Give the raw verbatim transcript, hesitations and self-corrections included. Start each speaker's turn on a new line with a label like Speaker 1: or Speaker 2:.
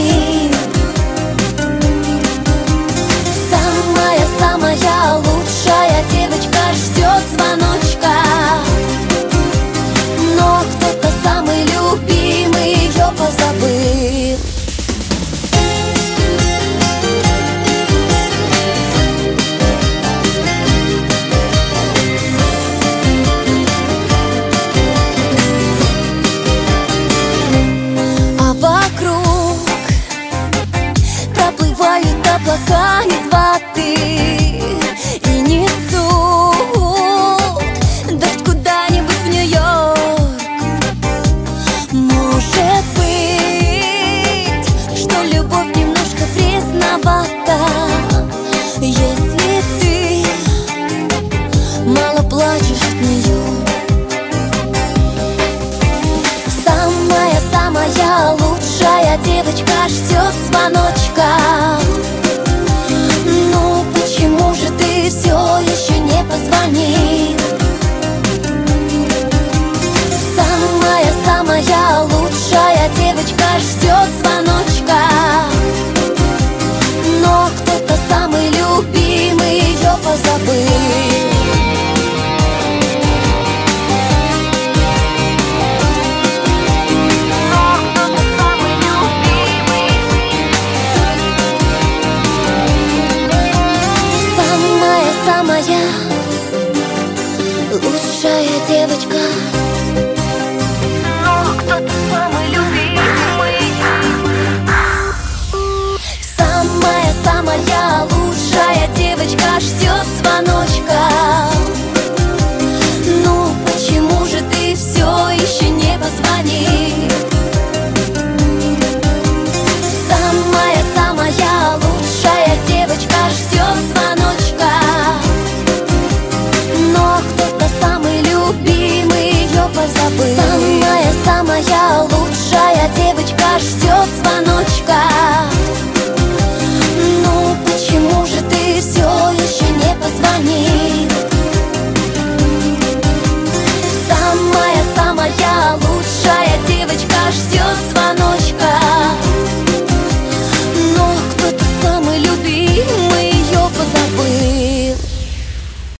Speaker 1: позвонил. Самая-самая лучшая девочка ждет звоночка, но кто-то самый любимый ее позабыл. Облака из воды и несут дождь куда-нибудь в Нью-Йорк. Может быть, что любовь немножко пресновата, если ты мало плачешь от нее. Самая-самая лучшая девочка ждет звоночка, почему же ты все еще не позвонил?